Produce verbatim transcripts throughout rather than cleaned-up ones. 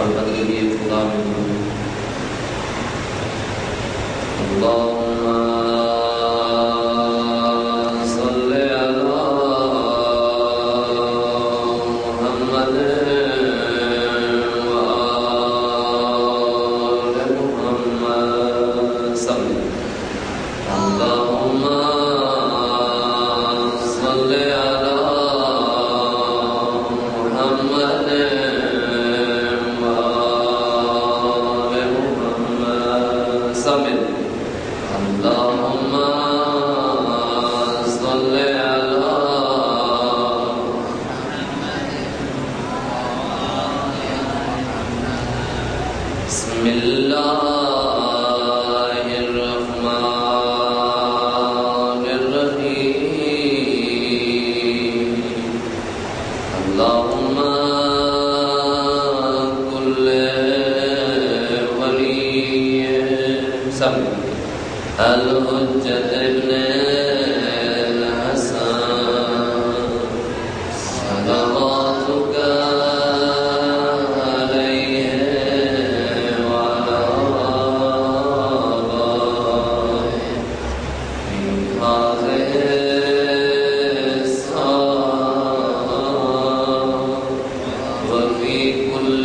اور بندگی خدا میں ہوں۔ اللہم صلی علی محمد وآل محمد صلی اللہم صلی علی محمد وآل محمد صلی اللہم صلی علی بسم اللہ الرحمن الرحیم اللہم کل ولی سب الحجت ابن الحسن صلواتک علیہ وعلی آبائہ فی هذه الساعة وفی کل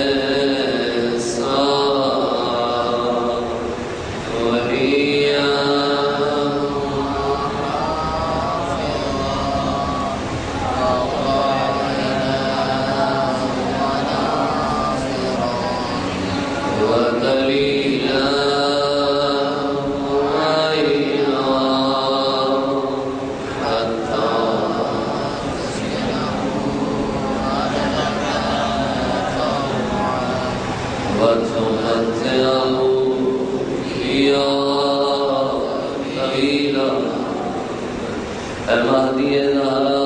ساعة ولیا ودلیلا وعینا حتی وتمتعه فيها طويلا اے مہدی زہرا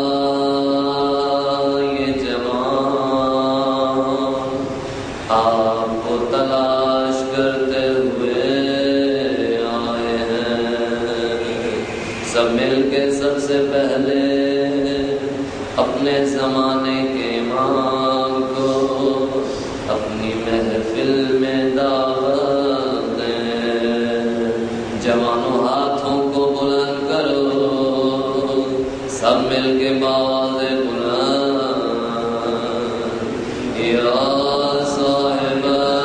یہ جوان آپ کو تلاش کرتے ہوئے آئے ہیں، سب مل کے سب سے پہلے اپنے زمانے کے امام کو اپنی محفل میں دعوت دیں۔ جوانوں ہاتھوں کو بلند کرو، سب مل کے باز بلند یا صاحب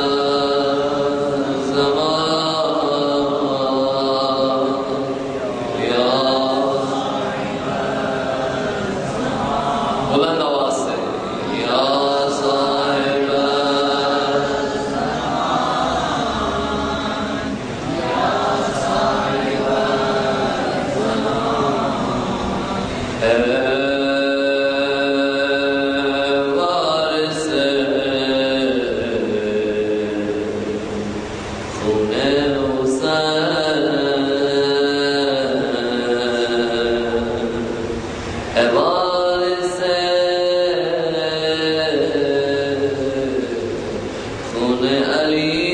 الزمان یا بلند آواز سے یا صاحب وارث خون حسین، اے وارث خون علی،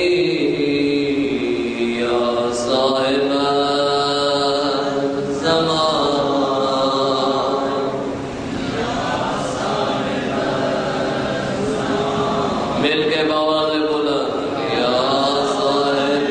یا صاحب الزمان مل کے بواز بلند یا صاحب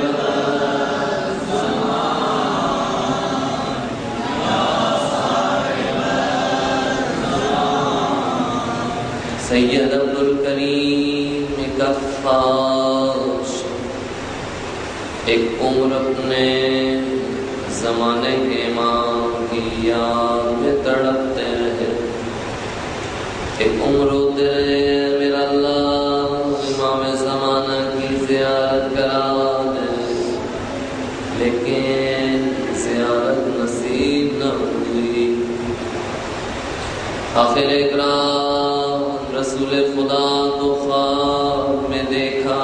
سید عبدالکریم کفاش ایک عمر اپنے زمانے کے امام کی یاد میں تڑپتے رہے، ایک عمر ہوتے رہے میرا اللہ امام زمانہ کی زیارت کرا دے، لیکن زیارت نصیب نہ ہوئی۔ آخر ایک رات رسول خدا کو خواب میں دیکھا،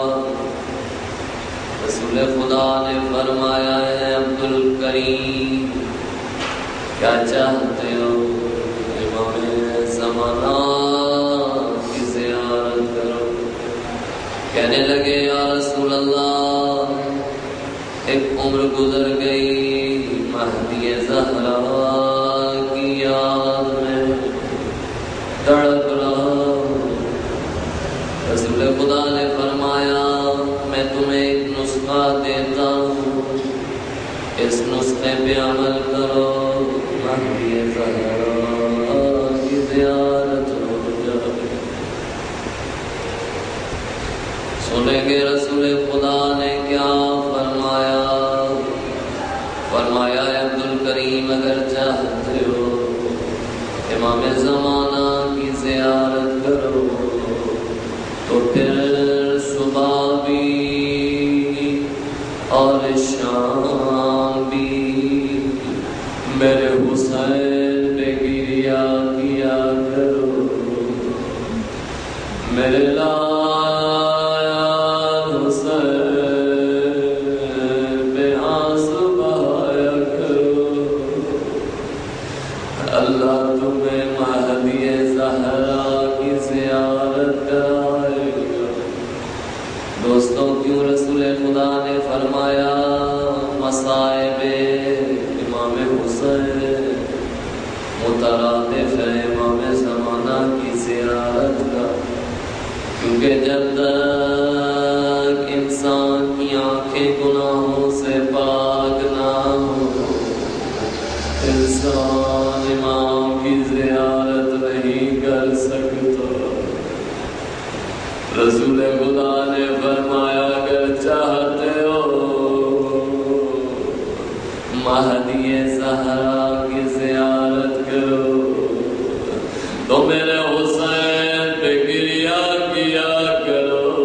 رسول خدا نے فرمایا ہے عبدالکریم کیا چاہتے ہو؟ امام زمانہ کی زیارت کرو۔ کہنے لگے یا رسول اللہ ایک عمر گزر گئی مہدی زہرا کی یاد میں تڑپ رہا ہوں۔ رسول خدا نے فرمایا میں تمہیں ایک نسخہ دیتا ہوں، اس نسخے پہ عمل کرو، مہدی زہرا کی زیارت ہو جائے۔ سنیں گے رسول خدا نے کیا فرمایا؟ فرمایا عبد الکریم اگر چاہتے ہو امام زمانہ کی زیارت کرو تو پھر صبح بھی اور شام بھی میرے حسین پہ گریا کیا کرو، میرے لایا حسین پہ آنسو بہایا کرو، اللہ تمہیں مہدی زہرا کی زیارت کرائے گا۔ دوستوں کیوں رسول خدا نے فرمایا مصائب امام حسین مترادف ہے امام زمانہ کی زیارت کا؟ کیونکہ جب تک انسان کی آنکھیں گناہوں سے پاک نہ ہو انسان امام کی زیارت نہیں کر سکتا۔ رسول خدا نے فرمایا اگر چاہتے ہو مہدی زہرا کی زیارت کرو تو میرے حسین پہ گریا کیا کرو،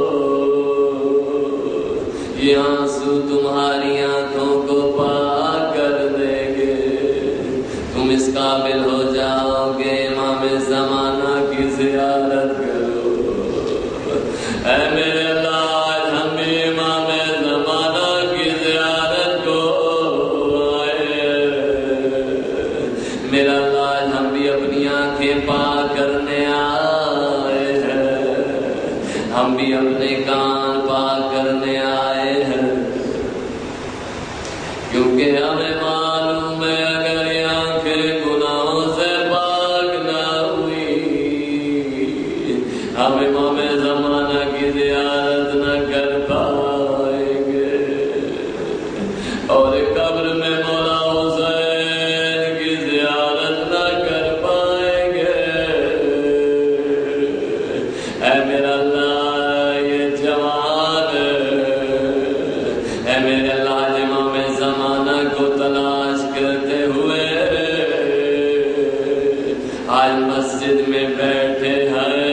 یہ آنسو تمہاری آنکھوں کو پاک کر دیں گے، تم اس قابل ہو جاؤ گے امام زمانہ کی زیارت کرو۔ اے میرے اللہ ہم بھی امام زمانہ کی زیارت کو آئے، میرا اللہ ہم بھی اپنی آنکھیں پاک کرنے آئے ہیں، ہم بھی اپنے کان پاک کرنے آئے ہیں، کیونکہ ہمیں معلوم ہے اگر یہ آنکھیں گناہوں سے پاک نہ ہوئی ہم امام زمانہ کی زیارت نہ کر پائیں گے، اور قبر میں مولا حسین کی زیارت نہ کر پائیں گے۔ اے میرا اللہ یہ جوان اے میرے اللہ امام زمانہ کو تلاش کرتے ہوئے آج مسجد میں بیٹھے ہیں،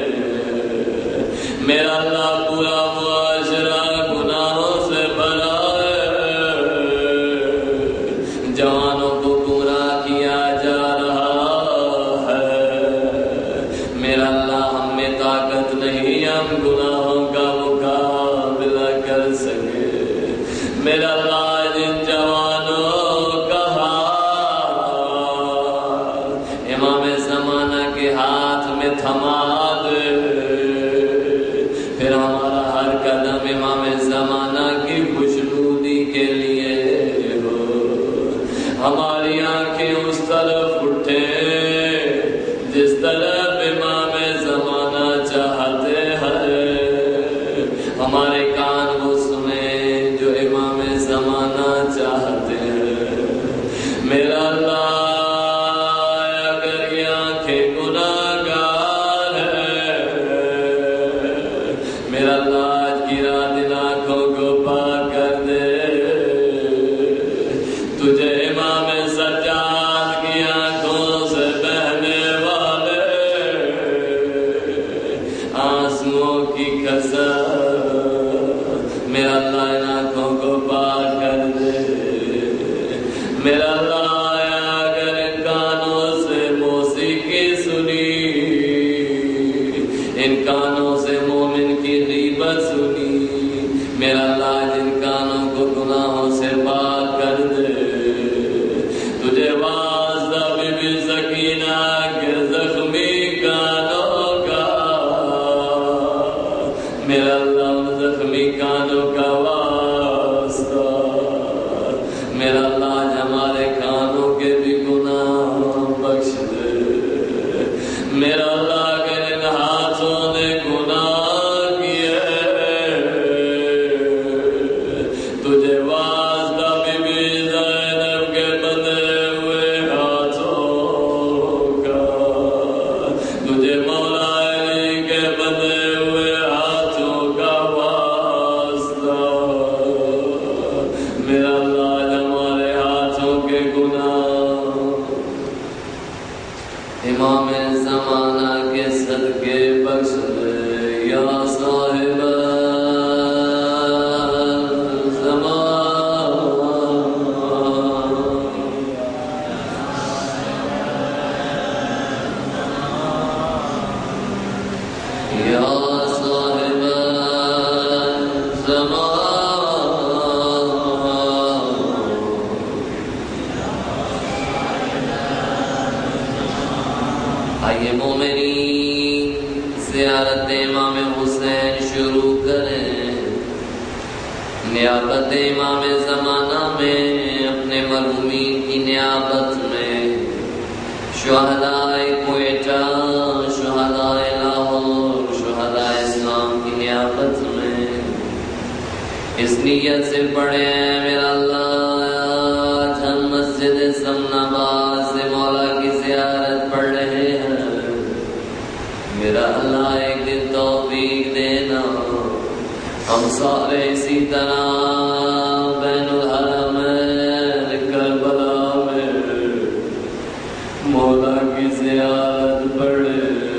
میرا اللہ پورا معاشرہ گناہوں سے بھرا ہے، جوانوں کو گمراہ کیا جا رہا ہے، میرا اللہ ہم میں طاقت نہیں ہم گناہوں کا مقابلہ کر سکے، میرا اللہ جن جوانوں کا ہاتھ امام زمانہ کے ہاتھ میں تھما دے، پھر ہمارا ہر قدم امام زمانہ کی خوشنودی کے لیے ہو، ہماری آنکھیں اس طرف اٹھیں جس طرف امام زمانہ چاہتے ہیں، ہمارے کان وہ سنیں جو امام زمانہ چاہتے ہیں، میرا اللہ اگر یہ آنکھیں گناہگار ہیں، میرا اللہ آج کی رات ان آنکھوں کو پاک کر دے، تجھے امام سجاد کی آنکھوں سے بہنے والے آنسوؤں کی قسم، میرا اللہ ان آنکھوں کو پاک کر دے، میرا اللہ اگر ان کانوں سے موسیقی سنی، ان کانوں سے مومن کی غیبت سنی، میرا اللہ جن کانوں کو گناہوں سے پاک کر دے، تجھے واسطہ بی بی سکینہ کے زخمی کانوں کا، میرا اللہ ان زخمی کانوں کا واسطہ، میرا اللہ ہمارے کانوں کے بھی گناہ بخش دے، میرا اللہ اگر ان ہاتھوں نے گناہ آئیے مومنین زیارت امام حسین شروع کریں، نیابت امام زمانہ میں اپنے مرحومین کی نیابت میں، شہدائے کوئٹہ، شہدائے لاہور، شہدائے اسلام کی نیابت میں اس نیت سے پڑھے ہیں میرا اللہ آج ہم مسجد سمن آباد سے مولا کی زیارت پڑھ رہے ہیں، میرا اللہ ایک دن توفیق دینا ہم سارے اسی طرح بین الحرمین کربلا میں مولا کی زیارت پڑھے۔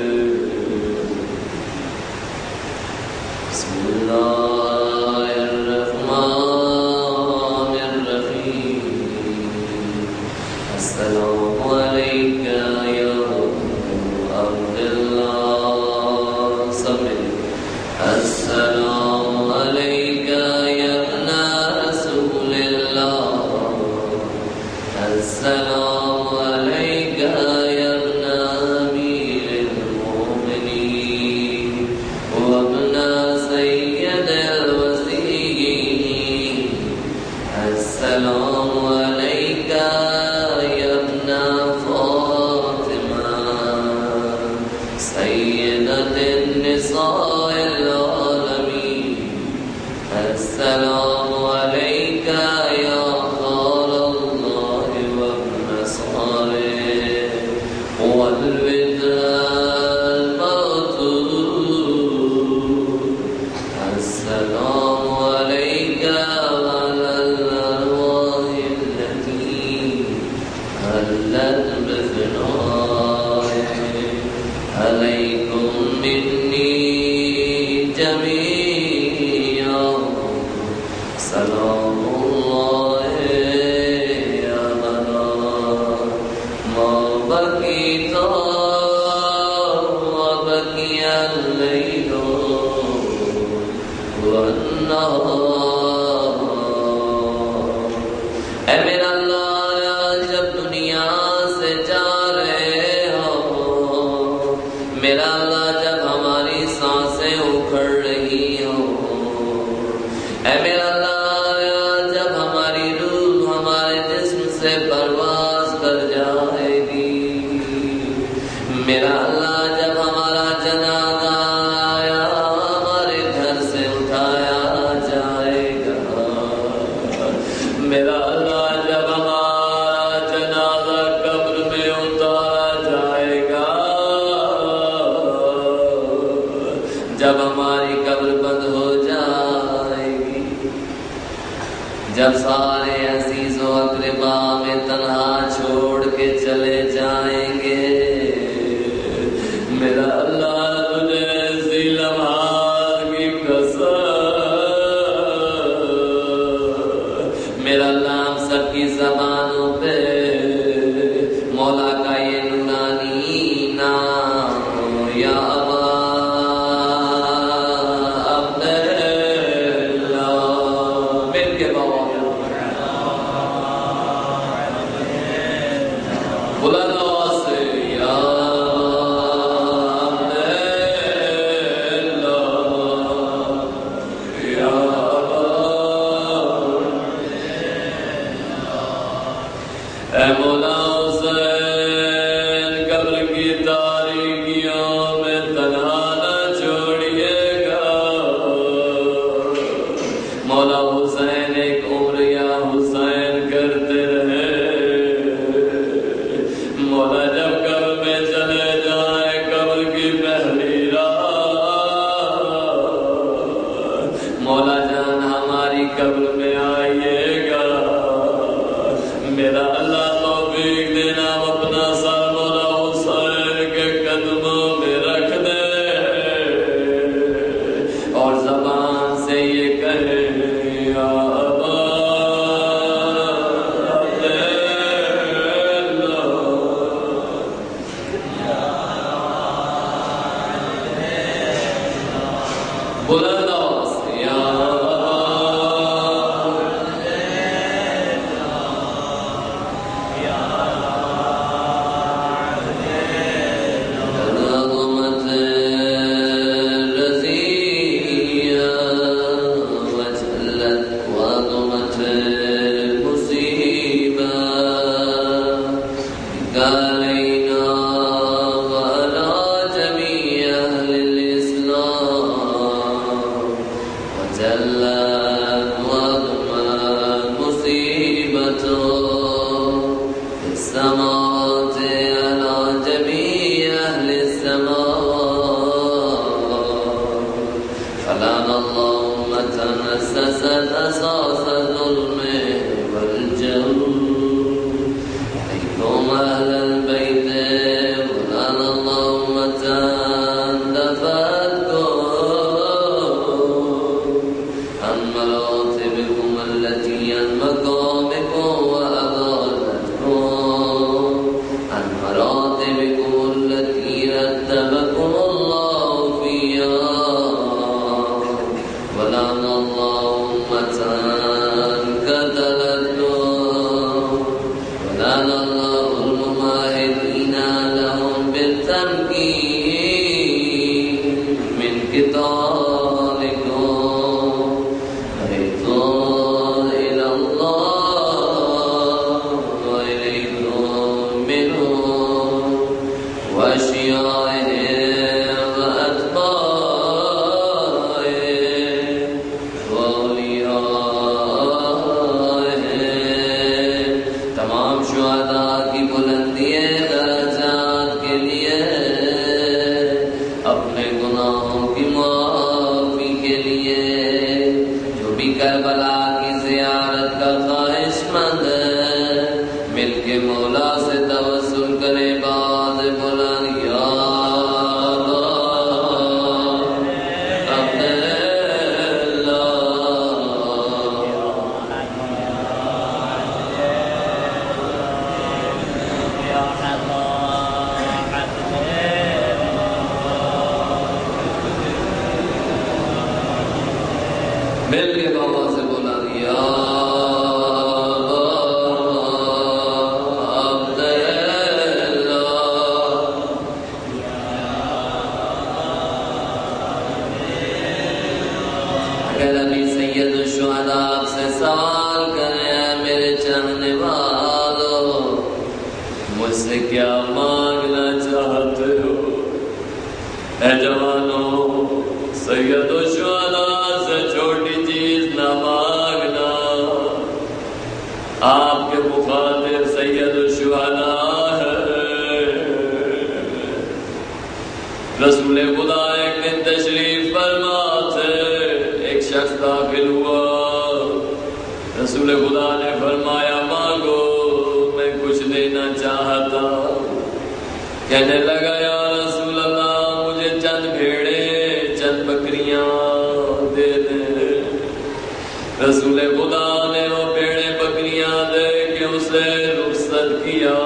بسم اللہ الرحمن الرحیم، السلام علیکہ یا عبداللہ سمجھ، السلام علیکہ یا ابن رسول اللہ، السلام علیکہ یا ابن امیر المؤمنین وابن سید الوصیین، السلام علیکہ یا ابن فاطمہ سیدۃ النساء العالمین، السلام علیکہ یا خال اللہ وابن صالح والودع المغتوب، السلام علیکہ وعلی الارواح التي حلت بفنائك، علیکم منی جميعا سلام اللہ ابدا ما بقیت وبقی اللیل والنہار۔ اے میرا اللہ جب دنیا سے جا رہے ہو، میرا اللہ جب ہماری سانسیں اکھڑ رہی ہوں، اے میرا اللہ جب ہماری روح ہمارے جسم سے پرواز کر جائے گی، میرا اللہ جب ہمارا جنازہ آیا ہمارے گھر سے اٹھایا جائے گا، میرا اللہ جب ہمارا جنازہ قبر میں اتارا جائے گا، جب ہماری قبر بند ہو جائے گی، جب سارے عزیز و اقربا میں تنہا چھوڑ کے چلے جائیں گے، میرا اللہ تجھے ایسی لمحات کی قسم، میرا اللہ ہم سب کی زبانوں پہ مولا کا یہ نورانی نام یا ابا بلند آواز یا فلعن الله أمة أسست أساس الظلم والجور عليكم أهل البيت ولعن الله أمة دفعتكم عن مراتبكم التي عن مقامكم وأضلتكم عن مراتبكم التي رتبكم الله فيها ولعن الله أمة قتلتكم ولعن الله المماهدين لهم بالتمكين من قتالكم ردوا إلى الله وإليكم منهم وشيعهم وأتباعهم وأوليائهم. تمام شہداء کی بلندی درجات کے لیے اپنے گناہوں کی معافی کے لیے جو بھی کربلا کی زیارت کا خواہش مند ہے مل کے مولا سے توسل کرے بعد بلند یا مل کے بابا سے بولا یا اگر ابھی سید الشہداء آپ سے سوال کریں میرے چاہنے والوں مجھ سے کیا مانگنا چاہتے ہو؟ اے جوانوں سید الشہداء سے چھوٹی چیز نہ مانگنا. آپ کے مخاطب سید الشہداء ہے. رسول خدا ایک دن تشریف فرما تھے. ایک شخص داخل ہوا. رسول خدا نے فرمایا مانگو. میں کچھ دینا چاہتا. کہنے لگا یا رسول اللہ مجھے چند بھیڑے چند بکریاں دے دے. رسول خدا نے وہ بھیڑے بکریاں دے کے اسے رخصت کیا.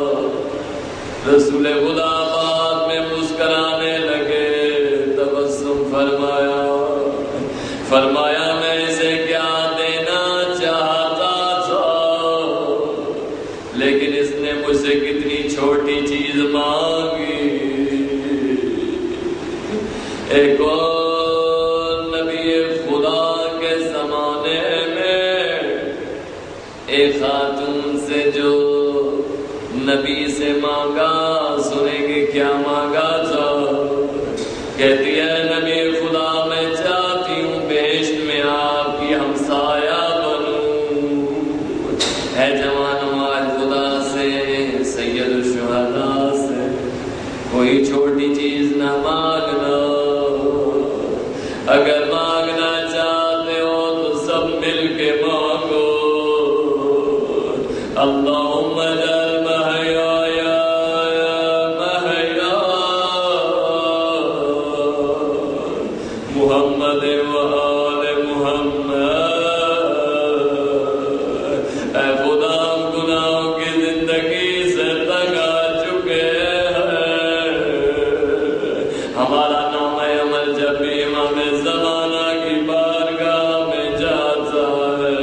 رسول خدا بعد میں مسکرانے لگے. تبسم فرمایا فرمایا میں اسے کیا دینا چاہتا تھا لیکن اس نے مجھ سے کتنی چھوٹی چیز مانگی. ایک اور نبی خدا کے زمانے میں ایک خاتون سے جو نبی سے مانگا سنیں گے کیا مانگا تھا. کہتی ہے نبی خدا میں چاہتی ہوں بہشت میں آپ کی ہمسایہ بنوں. اے جوانوں آج خدا سے سید الشہداء سے کوئی چھوٹی چیز نہ مانگنا. اگر مانگنا چاہتے ہو تو سب مل کے مانگو. اللہم اجعل محیاي محیا محمد و آل محمد. اے خدا ہم گناہوں کی زندگی سے تنگ آ چکے ہیں. ہمارا نام عمل جب بھی امام زمانہ کی بارگاہ میں جاتا ہے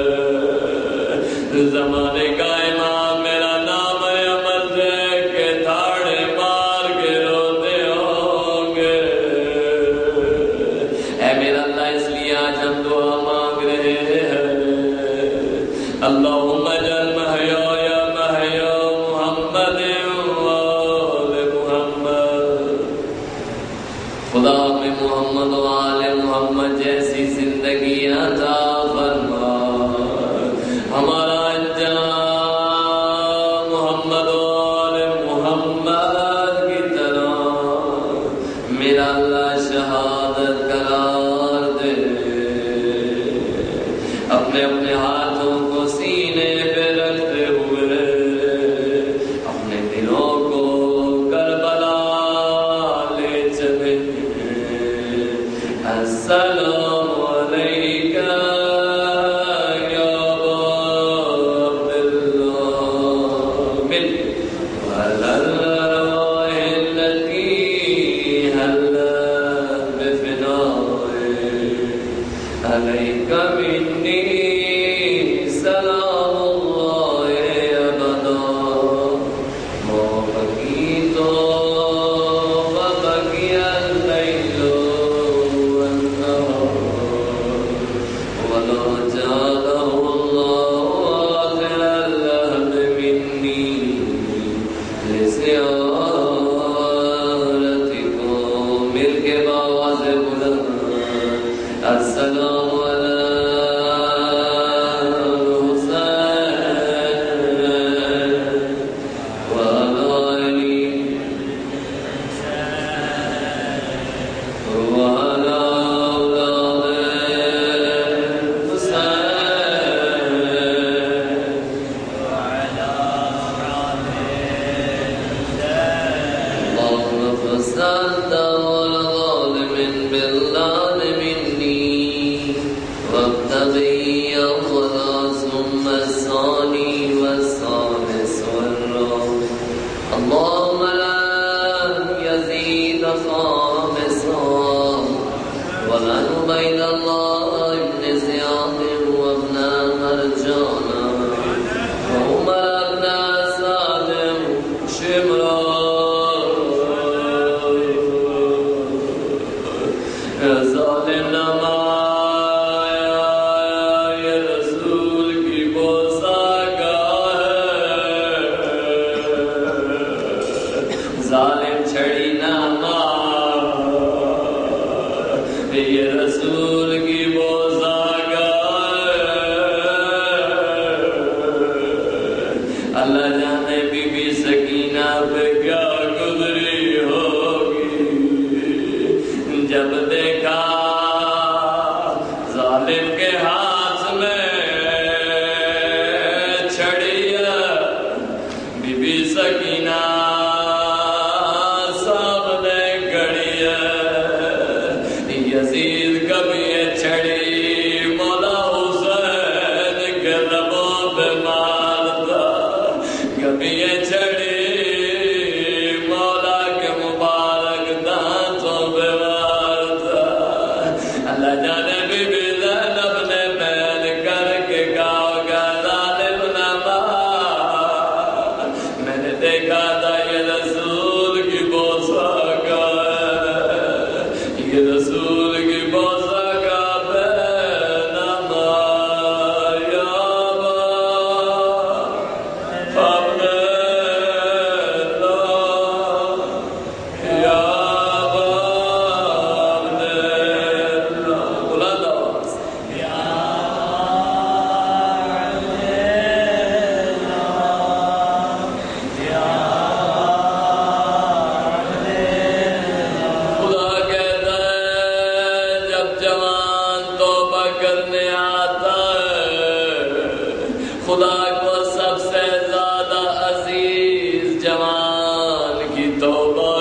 زمانے کا امام میرا نام عمل دیکھ کے دھاڑے مار کے روتے ہوں گے. اے میرا اللہ اس لیے آج ہم دعا مانگ رہے سے اپنے ہاتھوں کو سینے پہ رکھتے ہوئے اپنے دلوں کو کربلا لے چلے. السلام علیکم یا ابا عبداللہ مل وعلی الارواح التي حلت بفنائه عليك مني سلام الله أبدا ما بقيت وبقي الليل والنهار ولا جعله الله آخر اللهب مني لزيارتكم مل کے باواز بلند السلام اللهم لا يزيد خامسا ولا عبيد الله ابن زياد وابن مرجانا وعمر بن سالم شمرا ظالم نمایا یہ رسول کی بوسا ظالم چھڑی نہ مار یہ رسول کی بوسا اللہ جانے بی بی سکینہ پہ کیا گزری ہوگی جب دیکھا ظالم کے ہاتھ میں چھڑی بی بی سکینہ یزید کبھی چھڑی مولا حسین کے لبوں پہ مارتا کبھی چھڑی مولا کے مبارک دانتوں پہ مارتا. اللہ جانے بی بی زینب نے بیان کر کے کہا گا ظالم نہ مار میں نے دیکھا تھا یہ رسول کی بوسا کا یہ رسول کی بوسا کا بینما یا ابا عبداللہ یا ابا عبداللہ بلند آواز یا خدا کو سب سے زیادہ عزیز جوان کی توبہ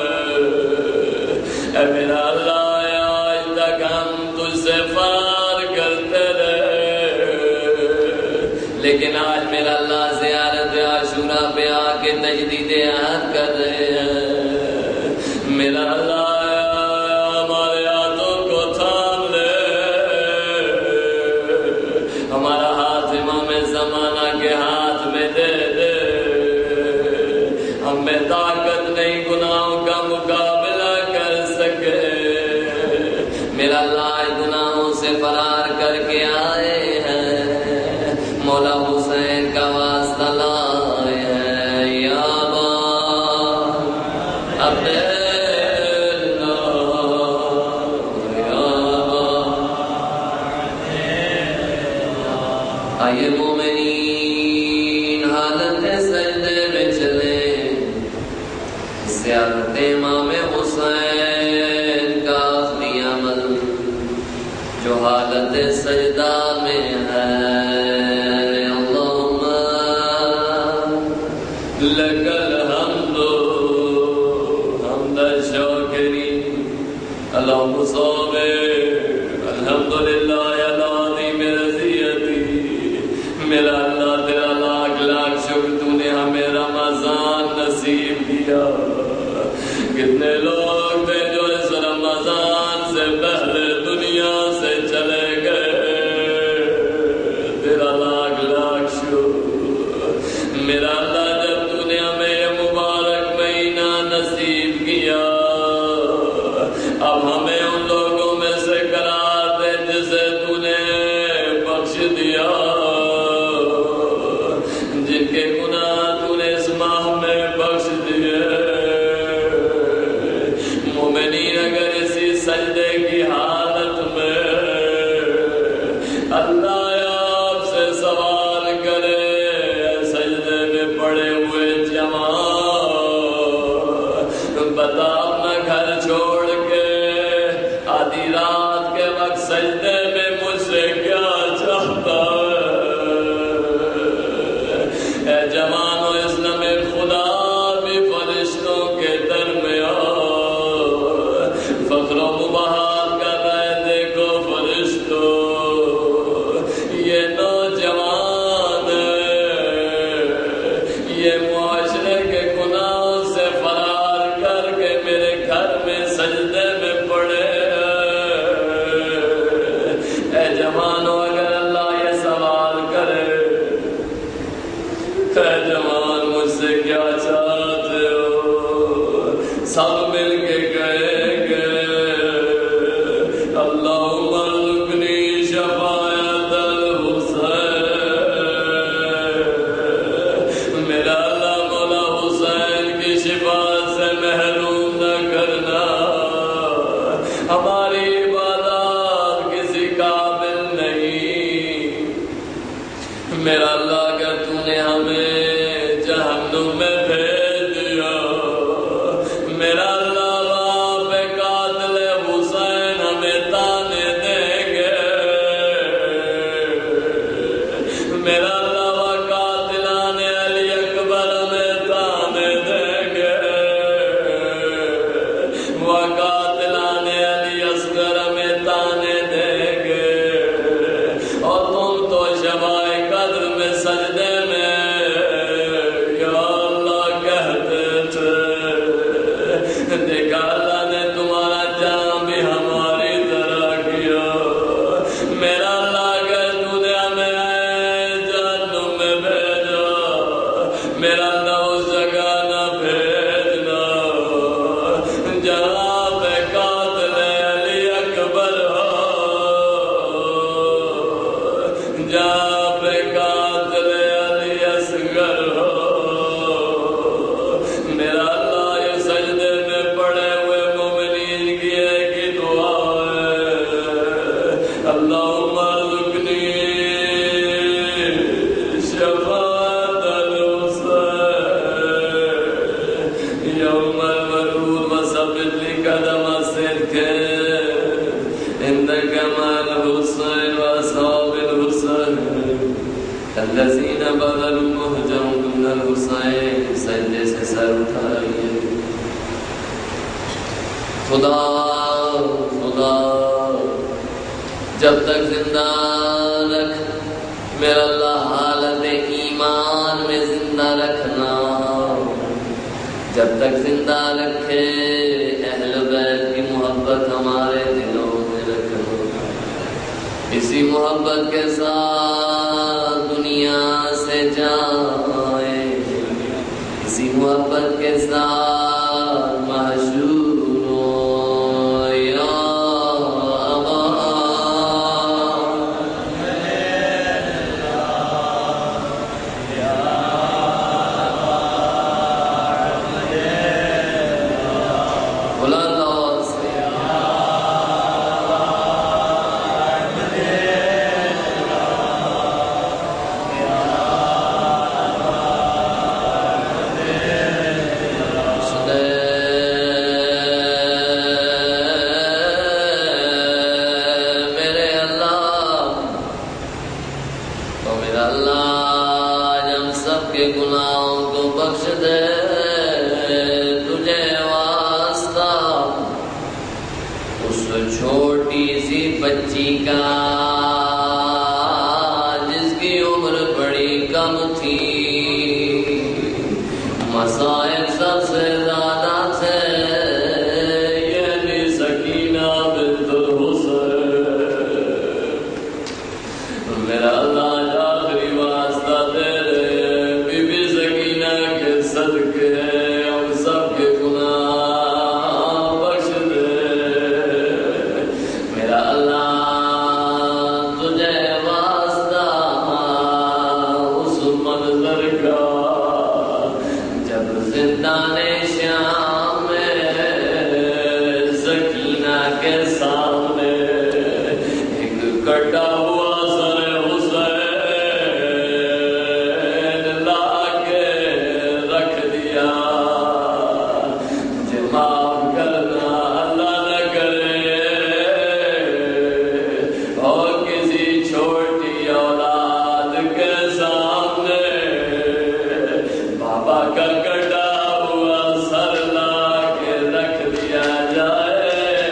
اے میرا اللہ آج تک ہم تجھ سے فرار کرتے رہے لیکن آج میرا اللہ زیارت عاشورہ پہ آ کے تجدید عہد کر رہے ہیں. میرا اللہ ہمارے ہاتھوں کو تھام لے ہمارا ہاتھ امام زمانہ کے ہاتھ میں دے دے ہم میں طاقت نہیں گناہوں کا مقابلہ کر سکے. میرا اللہ گناہوں سے فرار کر کے آئے ہیں مولا حسین کا واسطہ لائے ہیں یا ابا عبداللہ یا ابا. آئیے مومنین حالت سجدے میں چلے زیارت امام حسین کا آخری عمل جو حالت سجدہ میں ہے اللہم لک الحمد حمد شاکری اللہم صابر الحمدللہ العظیم رضیتی میرا اللہ تیرا لاکھ لاکھ شکر تو نے ہمیں رمضان نصیب کیا. کتنے لوگ تھے جو اس رمضان سے پہلے دنیا سے چلے گئے. تیرا لاکھ لاکھ شکر میرا اللہ جب تو نے ہمیں یہ مبارک مہینہ نصیب کیا اب ہمیں ان لوگوں میں سے قرار دے جسے تو نے بخش دیا جن کے گناہ تو نے اس ماہ میں بخش دیے. مومنین اگر اسی سجدے کی حالت میں اللہ آپ سے سوال کرے سجدے میں پڑے ہوئے جوان بتا اپنا گھر چھوڑ کے آدھی رات کے وقت سجدے میں مجھ سے کیا چاہتا ہے. اے جوانو اسلام خدا بھی فرشتوں کے درمیان فخر و مباحث کر رہے. دیکھو فرشتوں یہ نوجوان یہ معاشرے کے گناہوں سے فرار کر کے میرے گھر میں سجدے میں پڑے. اے جوانو اگر اللہ یہ سوال کرے اے جوان مجھ سے کیا چاہتے ہو سب مل کے کہیں گے اللہم ارزقنی شفاعت الحسین میرا اللہ مولا حسین کی شفاعت سے محروم نہ کرنا. ہماری عبادات کسی قابل نہیں میرا اللہ اگر تو نے ہمیں جہنم میں بھیج دیا میرا اللہ وہاں پہ قاتل حسین ہمیں تانے دیں گے. میرا اللہ وہاں قاتلان علی اکبر ہمیں تانے دیں گے. وہاں قاتلان علی اصغر ہمیں تانے دیں گے. اور تم تو شبائے قدر میں سجدے میں یا اللہ کہتے تھے. دیکھا اللہ نے تمہارا جام بھی ہماری طرح کیا. میرا اللہ اگر تو نے ہمیں جہنم میں بھیجا میرا اللہ اس جگہ نہ بھیجنا جہاں پہ قاتل علی اکبر ہو جہاں پہ قاتل علی اصغر ہو. میرا اللہ یہ سجدے میں پڑے ہوئے مومنین کی ایک ہی دعا ہے اللہم ارزقنی شفاعت الحسین یوم المرود وثبت لی قدم صدق عند کمال حسین واصحاب الحسین الذین بذلوا مهجهم دون الحسین. سجدے سے سر اٹھائیے. خدا خدا جب تک زندہ رکھ میرا اللہ حالت ایمان میں زندہ رکھنا. جب تک زندہ رکھے اہل بیت کی محبت ہمارے دلوں میں رکھنا. اسی محبت کے ساتھ دنیا سے جائے اسی محبت کے ساتھ محشور ہو یا ابا بلند آواز سے پوچھا جس کی عمر بڑی کم تھی، مسائل سب سے زیادہ تھے، یعنی سکینہ بنت الحسین۔ میرا اللہ آخری واسطہ دے دے بی بی سکینہ کے صدقے ہم سب کے گناہ بخش دے۔ میرا اللہ تجھے واسطہ اس منظر کا جب زندان شام میں سکینہ کے سامنے ایک کٹا ہوا سر حسین لا کے رکھ دیا، مجھے معاف کرنا اللہ نہ کرے اور کسی چھوٹی اولاد کے سامنے بابا کا کٹا ہوا سر لا کے رکھ دیا جائے۔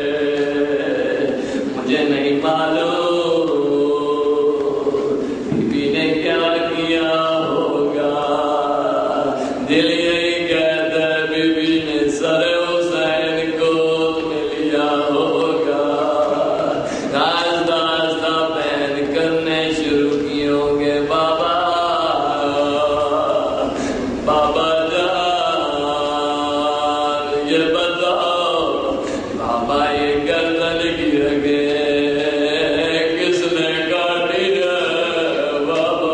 مجھے نہیں معلوم بی بی نے کیا کیا ہوگا، دل یہی کہتا ہے بی بی نے سر حسین کو تمہیں لیا ہوگا۔ آہستہ آہستہ پہن کرنے شروع کیے ہوں گے، بابا بابا جان یہ بتاؤ، بابا یہ گردن کی رگیں کس نے کاٹی ہے؟ بابا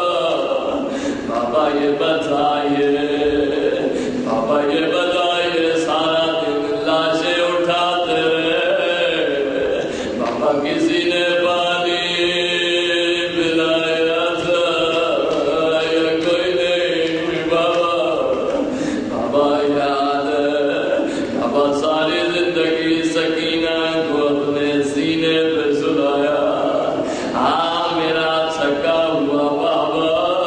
بابا یہ بتائیے، بابا یہ بتائیے، سارا دن لاشیں اٹھاتے رہے، بابا کسی نے پانی پلایا تھا یا کوئی نہیں؟ بابا بابا یاد ہے، بابا ساری زندگی سکینہ کو اپنے سینے پہ سلایا۔ ہاں میرا تھکا ہوا بابا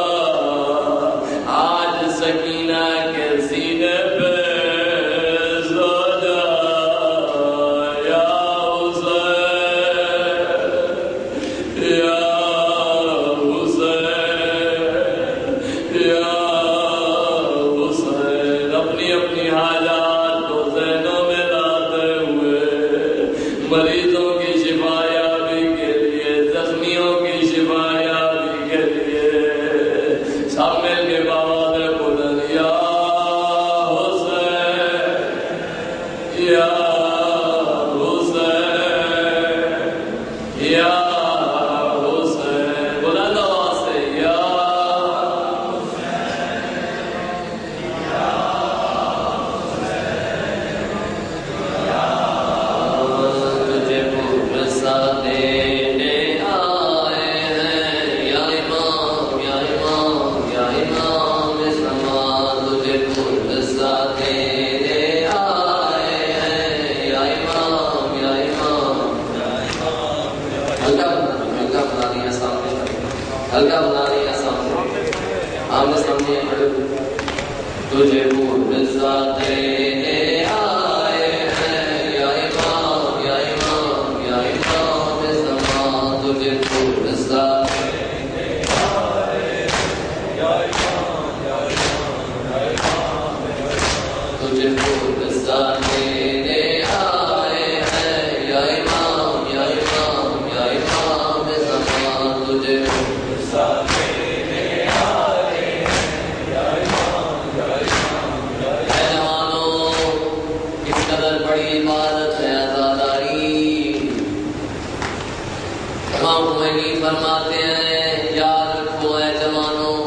آج سکینہ کے سینے پہ سو جا یا حسین، یا حسین، یا حسین۔ اپنی اپنی حاجات کو ذہنوں میں لاتے ہوئے مریضوں کی شفا یابی کے لیے، زخمیوں کی شفا یابی کے لیے سب مل کے بابا نے بلند یا حسین، یا حسین، یا حسین، بلند آواز سے یا تجھے پور سا دینے آئے ہیں یا امام، یا امام، یا امام زمان، تجھے پور سا دینے آئے ہیں یا امام، یا امام۔ ہلکا ہلکا بنا دیا سامنے، ہلکا بنا دیا سامنے، آمنے سامنے کھڑے ہو۔ تجھے پور سا دینے آئے ہیں یا امام، یا امام، یا امام زمان، تجھے پور سا دینے آئے ہیں یا امام، یا امام، یا امام زمان، تجھے پور سا دینے آئے ہیں یا امام، یا امام، یا امام زمان، تجھے پور سا دینے آئے ہیں یا امام، یا امام، یا امام۔ اے جوانوں، کس قدر بڑی عبادت ہے عزاداری۔ امام خمینی فرماتے ہیں یاد رکھو اے جوانوں،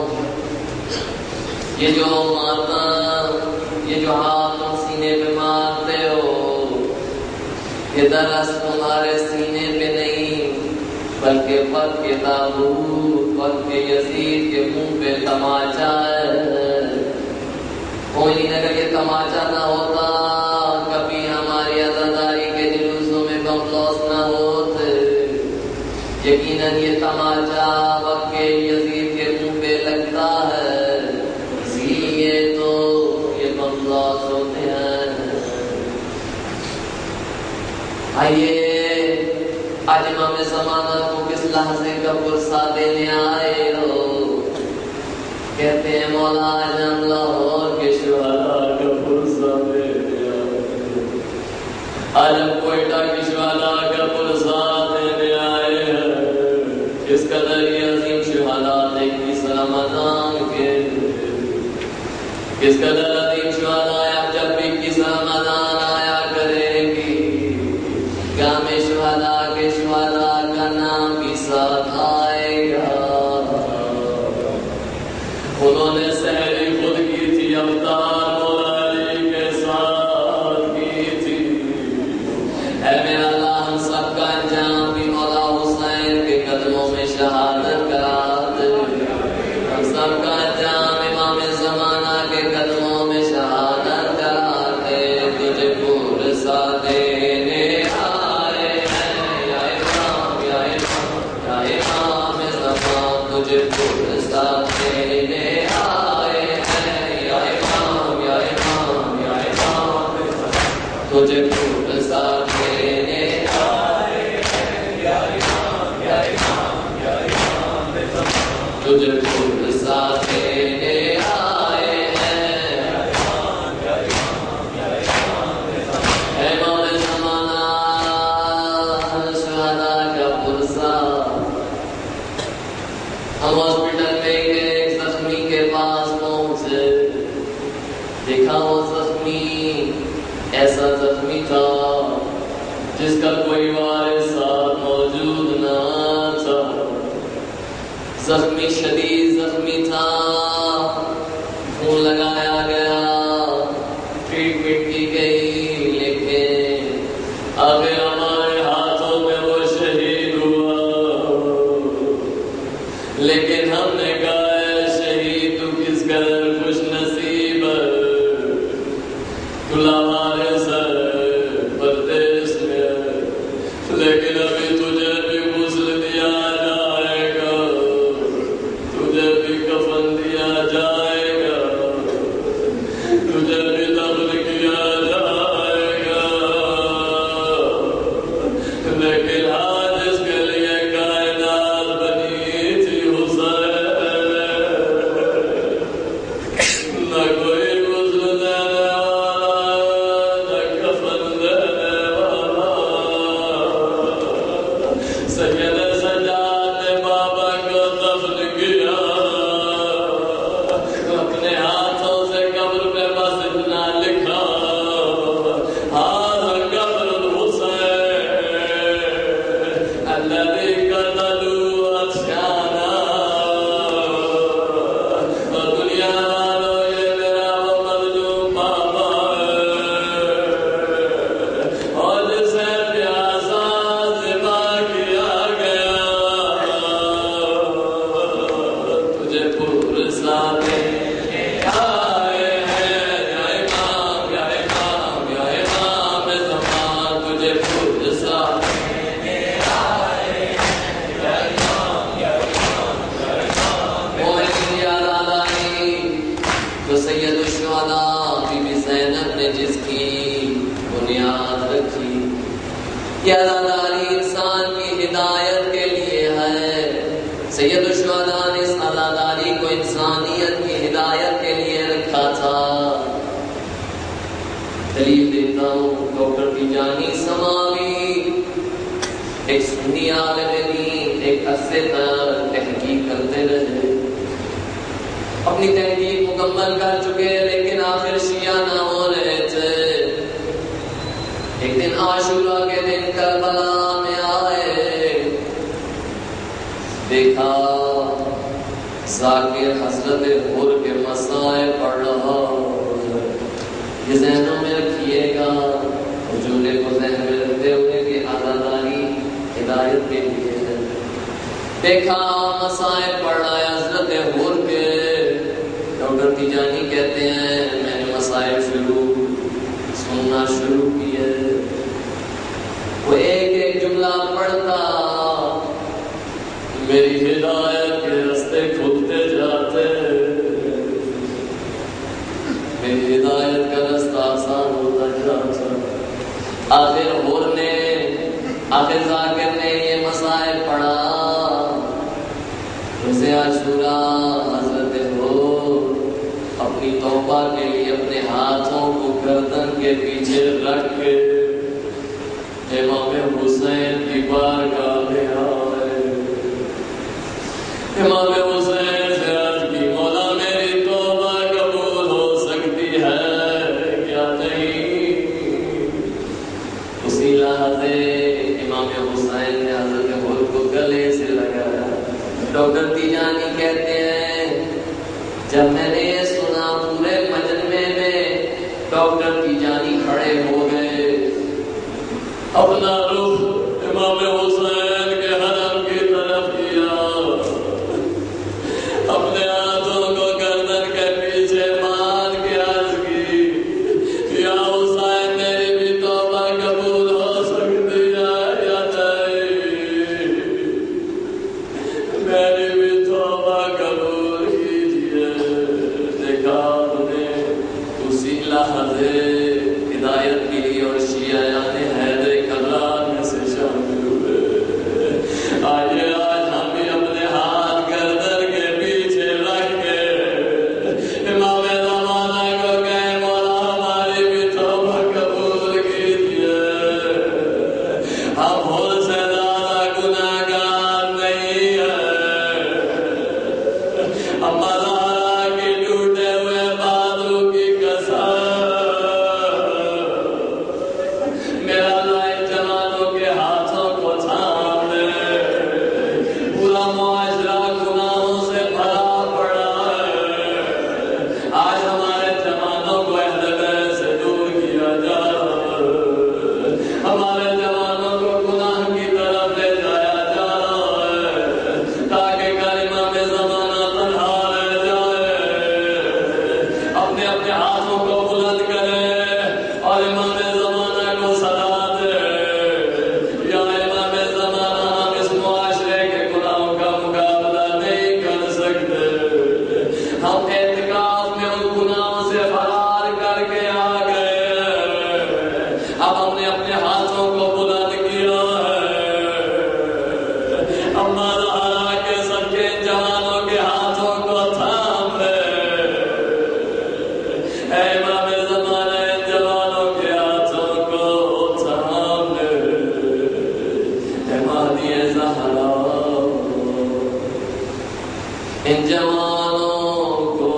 یہ جو ماتم، یہ جو ہاتھ تم سینے پہ مارتے ہو، یہ درس تمہارے سینے پہ نہیں بلکہ وقت کے تابوت، وقت کے یزید کے منہ پہ تماچا ہے۔ کوئی نہیں، اگر یہ تماچا نہ ہوتا کبھی ہماری عزاداری کے جلوسوں میں بم لوس نہ ہوتے۔ یقیناً یہ تماچا وقت کے یزید کے منہ پہ لگتا ہے، اسی لیے تو یہ بم لوس ہوتے ہیں۔ آئیے آج امام زمانہ کو کس لحظے کا پرسہ دینے آئے ہو؟ کہتے ہیں مولا جان لاہور کے شہداء کا پرسہ دینے آئے، آج ہم کوئٹہ کی شہداء کا پرسہ دینے آئے ہیں۔ کس قدر یہ عظیم شہداء تھے کس رمضان کے، کس قدر عظیم شہداء اب جب بھی کس رمضان آیا کرے گی، گام شہداء کے شہداء کا نام بھی ساتھ آئے گا۔ انہوں نے سحری خود کی تھی، افطار مولا علی کے ساتھ کی تھی۔ اے میرا اللہ ہم سب کا انجام بھی مولا حسین کے قدموں میں شہادت کرا دے، ہم سب کا انجام امام زمانہ کے قدموں میں شہادت کرا دے۔ تجھے پرسہ دینے آئے ہیں یا امام یا امام یا امام زمان، تجھے پرسہ دینے آئے ہیں یا امام یا امام یا امام زمان، تجھے پرسہ دینے آئے ہیں یا امام یا امام یا امام زمان، تجھے پرسہ دینے آئے ہیں یا امام یا امام یا امام زمان۔ اے مولا زمانہ شہداء کا پرسہ، ہم ہاسپٹل میں گئے، ایک زخمی کے پاس پہنچے، دیکھا وہ زخمی ایسا زخمی تھا جس کا کوئی وارث ساتھ موجود نہ تھا۔ زخمی شدید زخمی تھا، خون لگایا گیا، ٹریٹمنٹ کی گئی، لیکن آخر ہمارے ہاتھوں میں وہ شہید ہوا۔ لیکن ہم نے کہا اے شہید تو کس قدر خوش نصیب ہے، تو ہمارے سر پردیس میں، لیکن ابھی تجھے بھی غسل دیا جائے گا، تجھے بھی کفن دیا جائے گا، تجھے بھی دفن کیا جائے گا، لیکن آج اس کے لیے کائنات بنی تھی حسین، نہ کوئی غسل دینے والا، نہ کفن دینے والا۔ سید سجاد نے بابا کو دفن کیا، اپنے ہاتھوں سے قبر پہ بس اتنا لکھا، ہاں قبر الحسین الذی قتلوا اطفالنا۔ اور دنیا والوں یہ میرا وہ مظلوم بابا ہے، اور جسے پیاسا ذبح کیا گیا، تجھے پرسہ دینے آئے ہیں یا امام یا امام یا امام زمان، تجھے پرسہ دینے آئے ہیں یا امام یا امام یا امام۔ وہ ایک یاد آئی تو سید الشہداء بی بی زینب نے جس کی بنیاد رکھی، یہ عزاداری انسان کی ہدایت کے لیے ہے۔ سید الشہداء نے اس عزاداری کو انسانیت کی ہدایت کے لیے رکھا تھا۔ دلیل دیتا ہوں، ڈاکٹر تیجانی سماوی ایک سنی عالم دین ایک عرصے تک تحقیق کرتے رہے، اپنی تحقیق مکمل کر چکے، لیکن آخر شیعہ نہ ہو رہے تھے۔ ایک دن عاشورہ کے دن کربلا میں آئے، دیکھا ذاکر حضرت حر کے مسائل پڑھ رہا، یہ ذہنوں میں رکھیے گا، حضور کو ذہن میں رکھتے ہوئے کہ عزاداری ہدایت کے لیے ہے۔ دیکھا مسائل پڑھ رہا ہے حضرت حر کے، ڈاکٹر تیجانی کہتے ہیں میں نے مسائل شروع سننا شروع کیے، وہ ایک ایک جملہ پڑھتا، میری ہدایت کے راستے کھلتے جاتے، میری ہدایت کا راستہ آسان ہوتا جاتا۔ آخر حر نے آخر ذاکر نے یہ مسائل شاید پڑھا روزے عاشورا حضرت ہو اپنی توبہ کے لیے اپنے ہاتھوں کو گردن کے پیچھے رکھ کے امام حسین کی بارگاہ میں آئے. امام حسین سے عرض کی مولا میری توبہ قبول ہو سکتی ہے کیا نہیں؟ اسی لحظے امام حسین نے حضرت ہول کو گلے سے لگایا. ڈاکٹر تیجانی کہتے ہیں جب میں نے یہ سنا پورے مجمع میں ڈاکٹر تیجانی کھڑے ہو گئے, اپنا رخ امام حسین کے حرم کی طرف کیا, اپنے ہاتھوں کو گردن کے پیچھے مان کے عرض کی یا حسین میری بھی توبہ قبول ہو سکتی ہے یا نہیں؟ میری بھی توبہ قبول کیجیے. دیکھا نے اسی لحظے ہدایت کے لیے اور شیعہ نے حیدر کرار میں سے شامل ہوئے. آئیے آج ہم بھی اپنے ہاتھ گردن کے پیچھے رکھ کے امام زمانہ کو کہیں مولا ہماری بھی توبہ قبول کیجیے. ہم ہو سے زیادہ گناہگار نہیں ہیں. اما زہرا کی ٹوٹے ہوئے بازو کی قسم میرا لائن جوانوں کے ہاتھوں کو تھام دے. پورا معاشرہ گناہوں سے بھرا پڑا ہے. آج ہمارے جوانوں کو اہل بیت سے دور کیا جا رہا ہے. ہمارے جوانوں کو گناہ کی طرف لے جایا جا رہا ہے تاکہ کلمہ میں زمانہ تنہا رہ جائے. اپنے اپنے ہاتھوں کو بلند کرے اور امام زمانہ کو صدا دے. یا امام زمانہ ہم اس معاشرے کے گناہوں کا مقابلہ نہیں کر سکتے. ہم اعتکاف میں ان گناہوں سے فرار کر کے آ گئے. اب ہم نے اپنے ہاتھوں کو بلند کیا ہے. اما زہرا کے سب کے جوانوں کے ہاتھوں کو تھام لے. اے امام زمانہ ان جوانوں کے ہاتھوں کو تھام لے. اے مہدی زہرا ان جوانوں کو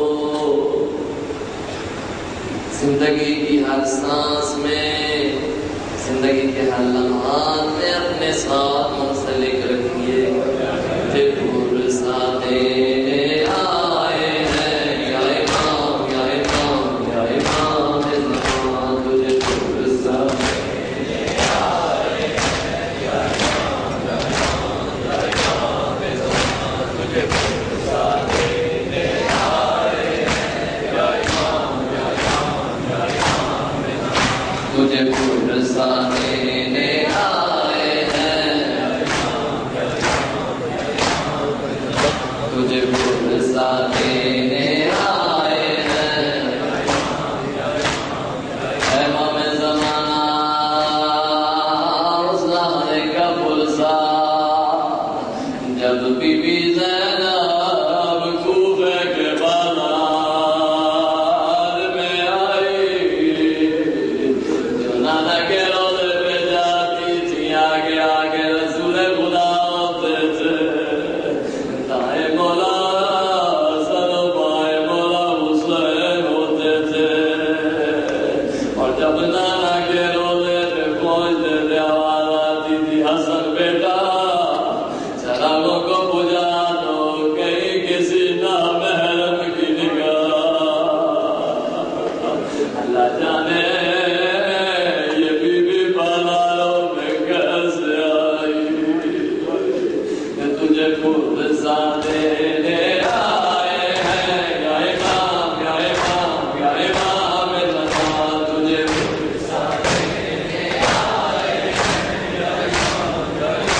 زندگی کی ہر سانس میں زندگی کے ہر لمحات میں اپنے ساتھ منسلک رکھیے. ضرور ساتھ آئے ہیں یا امام یا امام یا امام زمان تجھے ضرور ساتھ آئے ہیں یا امام یا امام یا امام زمان تجھے ضرور ساتھ آئے ہیں یا امام یا امام یا امام زمان تجھے ضرور ساتھ آئے ہیں. تجھے پرسا دینے آئے ہیں. اے امام زمانہ اس لمحے کا پرسا جب بی بی زینب کوفے کے بازار میں آئی. جو نانا کے روزے پہ جاتی تھی آگے آگے رسول خدا ہوتے تھے. دائیں مولا حسن و بائیں مولا حسین ہوتے تھے. اور جب نانا کے روزے پہ پہنچتے تھے آواز آتی تھی حسن بیٹا چراغوں کو بجھا دو کہیں کسی نامحرم کی نگاہ. اللہ جانے یہ بی بی بازاروں میں کیسے آئی. تجھے پرسا دے